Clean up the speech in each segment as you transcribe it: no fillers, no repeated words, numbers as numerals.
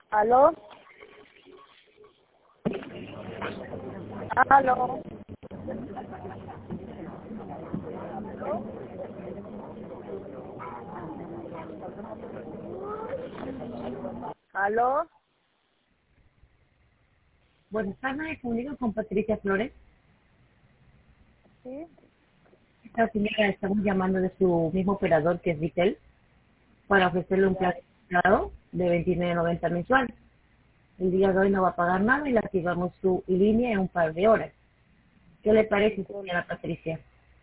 ¿Aló? ¿Aló? ¿Aló? Buenas tardes, comunico con Patricia Flores. ¿Sí? Esta señora estamos llamando de su mismo operador que es Vitel para ofrecerle un plan de $29.90 mensual. El día de hoy no va a pagar nada y le activamos su línea en un par de horas. ¿Qué le parece, señora Patricia?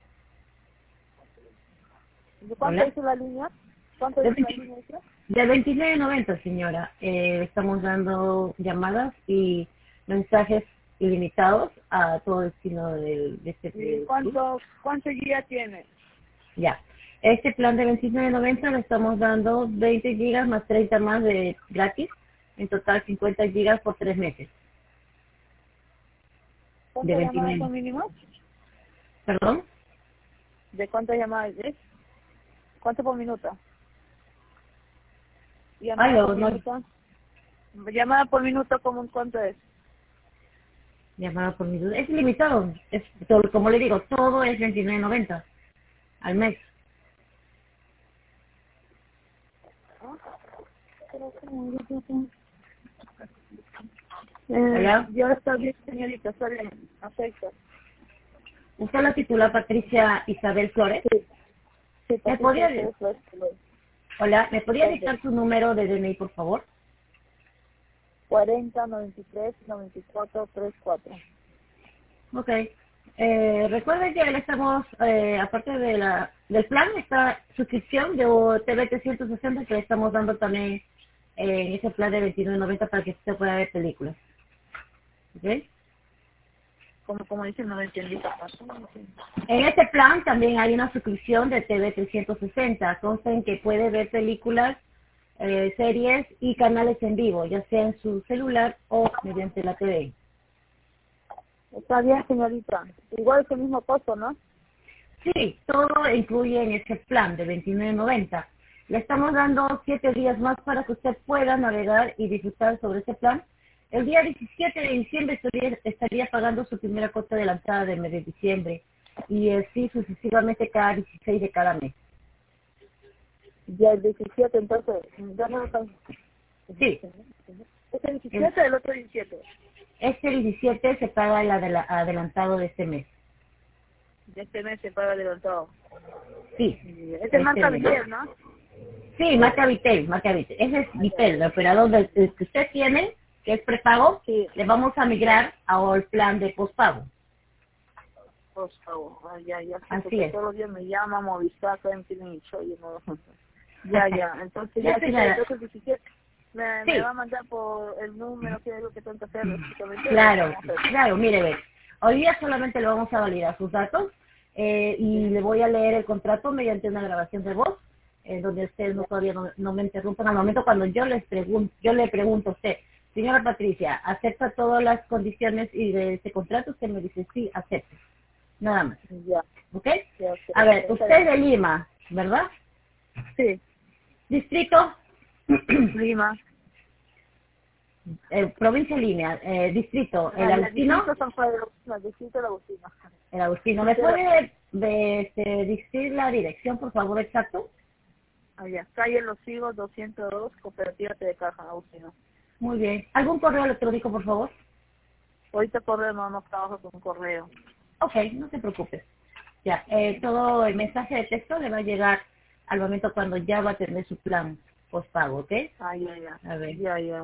¿De cuánto Hola. dice la línea? ¿Cuánto De dice la línea? Dice? De 29.90, señora. Estamos dando llamadas y mensajes ilimitados a todo el destino de este ¿Y país. cuánto guía tiene? Ya. Este plan de 29.90 le estamos dando 20 gigas más 30 más de gratis. En total 50 gigas por 3 meses. De ¿Cuántas llamadas 29. son mínimas? ¿Perdón? ¿De cuántas llamadas es? ¿Cuánto por minuto? Ay, ¿Llamada no, por no. minuto? ¿Llamada por minuto cuánto es? Llamada por mi duda. Es limitado. Es, como le digo, todo es 29.90 al mes. ¿Hola? Yo está bien, señorita, está bien. Acepto. ¿Usted la titula Patricia Isabel Flores? Sí, sí, ¿Me Patricia, podría, eso es hola, ¿me podría dictar su número de DNI, por favor? 40 93 94 34. Ok. Recuerden que le estamos, aparte de del plan, esta suscripción de TV 360 que le estamos dando también en ese plan de 29.90 para que usted pueda ver películas. ¿Ok? Como dicen, no lo entendí. En este plan también hay una suscripción de TV 360, consta en que puede ver películas, series y canales en vivo, ya sea en su celular o mediante la TV. Está bien, señorita. Igual es el mismo costo, ¿no? Sí, todo incluye en ese plan de 29.90. Le estamos dando 7 días más para que usted pueda navegar y disfrutar sobre ese plan. El día 17 de diciembre estaría pagando su primera cuota adelantada del mes de diciembre y así sucesivamente cada 16 de cada mes. Ya el 17, entonces, ya no está. Sí, ¿Es el 17 o el otro 17? este 17 se paga el adelantado de este mes. De este mes se paga adelantado. Sí, Este es marca mes. Vitel, ¿no? Sí, marca Vitel, marca Vitel. Ese es Vitel, el operador el que usted tiene, que es prepago, Sí. le vamos a migrar al plan de postpago. Por favor, ya, sí, Así porque es. todos los días me llama Movistar, también tienen el show y no. Ya, entonces Ya, ya sé que señora. entonces 17 me va Sí, a mandar por el número que es lo que tengo que hacer, básicamente. claro, claro, mire, ve. Hoy día solamente le vamos a validar sus datos y le voy a leer el contrato mediante una grabación de voz, donde usted todavía no me interrumpan al momento cuando yo le pregunto a usted, señora Patricia, ¿acepta todas las condiciones y de este contrato? Usted me dice, sí, acepto. Nada más. Ya, ¿Ok? ok. A ver, Está usted bien. es de Lima, ¿verdad? Sí, Distrito, Lima. provincia Línea, distrito, el El Agustino. distrito San Pedro, el distrito de la Agustina. El Agustino, ¿me puede decir la dirección, por favor, exacto? Allá, calle Los Higos 202, Cooperativa de Caja, Agustino. Muy bien. ¿Algún correo electrónico, por favor? Ahorita correo no trabajo con correo. Ok, no se preocupe. Ya, todo el mensaje de texto le va a llegar al momento cuando ya va a tener su plan postpago, ¿ok? Ya. A ver. Ya.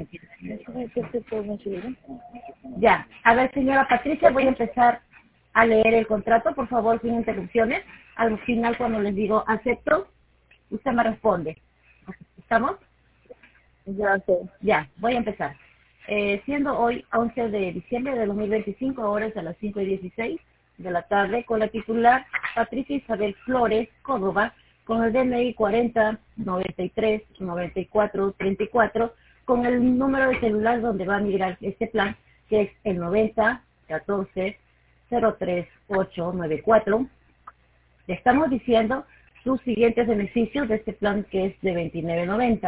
Ya, a ver, señora Patricia, voy a empezar a leer el contrato, por favor, sin interrupciones. Al final, cuando les digo acepto, usted me responde. ¿Estamos? Ya sé. Ya, voy a empezar. Siendo hoy 11 de diciembre de 2025, horas a las 5:16 de la tarde, con la titular Patricia Isabel Flores Córdoba, con el DNI 40 93 94 34, con el número de celular donde va a migrar este plan, que es el 90 14 03 894. Le estamos diciendo sus siguientes beneficios de este plan que es de 29.90.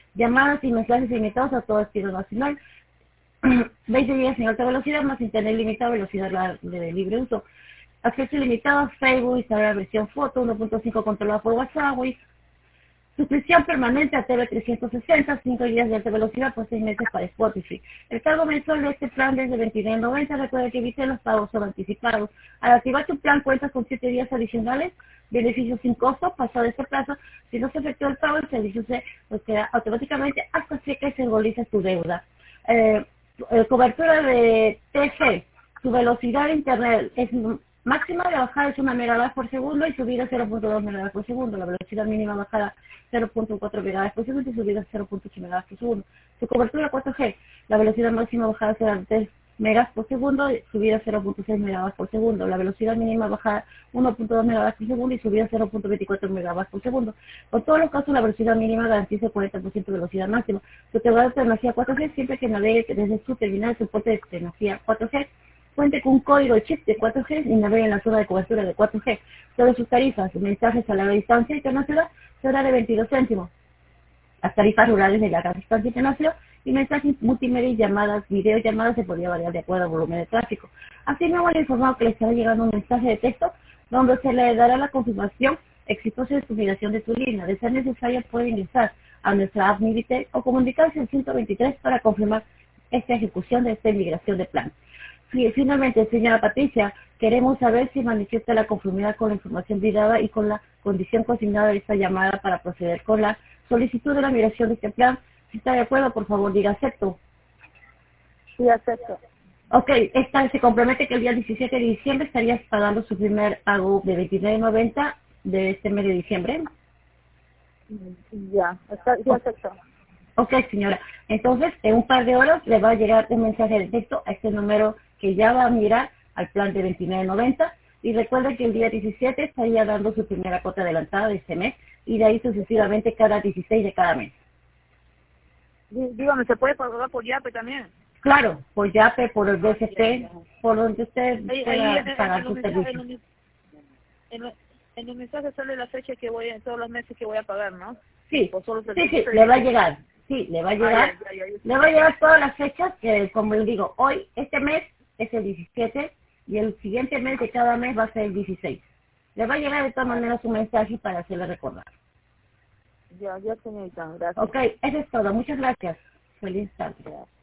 llamadas y mensajes ilimitados a todo destino nacional, 20 días en alta velocidad, más internet limitado, velocidad de libre uso. Acceso ilimitado a Facebook, Instagram, versión foto, 1.5 controlado por WhatsApp, suscripción permanente a TV 360, 5 días de alta velocidad por 6 meses para Spotify. El cargo mensual de este plan es de $29.90. Recuerda que evite los pagos sobre anticipados. Al activar tu plan cuentas con 7 días adicionales, beneficios sin costo. Pasado este plazo, si no se efectúa el pago, el servicio se queda automáticamente hasta que se regularice tu deuda. Cobertura de TG. Su velocidad de internet es máxima de bajada es 1 megabytes por segundo y subida 0.2 megabytes por segundo. La velocidad mínima bajada 0.4 megabytes por segundo y subida 0.8 megabytes por segundo. Su cobertura 4G, la velocidad máxima bajada será 3 megas por segundo y subida 0.6 megabytes por segundo. La velocidad mínima bajada 1.2 megabytes por segundo y subida 0.24 megabytes por segundo. Por todos los casos, la velocidad mínima garantiza el 40% de velocidad máxima. Su tecnología 4G siempre que navegue desde su terminal de soporte de tecnología 4G. Cuente con un código chip de 4G y navegue en la zona de cobertura de 4G. Sobre sus tarifas, mensajes a larga distancia internacional será de 22 céntimos. Las tarifas rurales de larga distancia internacional y mensajes multimedia y llamadas, videollamadas se podría variar de acuerdo al volumen de tráfico. Así me han informado que le estará llegando un mensaje de texto donde se le dará la confirmación exitosa de su migración de su línea. De ser necesario puede ingresar a nuestra app Mivitel o comunicarse al 123 para confirmar esta ejecución de esta migración de plan. Finalmente, señora Patricia, queremos saber si manifiesta la conformidad con la información brindada y con la condición consignada de esta llamada para proceder con la solicitud de la migración de este plan. Si está de acuerdo, por favor, diga acepto. Sí, acepto. Ok, se compromete que el día 17 de diciembre estarías pagando su primer pago de $29.90 de este mes de diciembre. Ya, sí, acepto. Ok, señora. Entonces, en un par de horas le va a llegar un mensaje de texto a este número que ya va a mirar al plan de $29.90. Y recuerde que el día 17 estaría dando su primera cuota adelantada de este mes y de ahí sucesivamente cada 16 de cada mes. Dígame, ¿se puede pagar por Yape también? Claro, por Yape, por el BCP, por donde usted pueda pagar su servicio. En el mensaje sale la fecha que todos los meses que voy a pagar, ¿no? Sí, sí, le va a llegar. Sí, le va a llegar. Le va a llegar todas las fechas que, como le digo, hoy, este mes es el 17 y el siguiente mes de cada mes va a ser el 16. Le va a llegar de todas maneras un mensaje para hacerle recordar. Ya, señorita, gracias. Ok, eso es todo. Muchas gracias. Feliz tarde.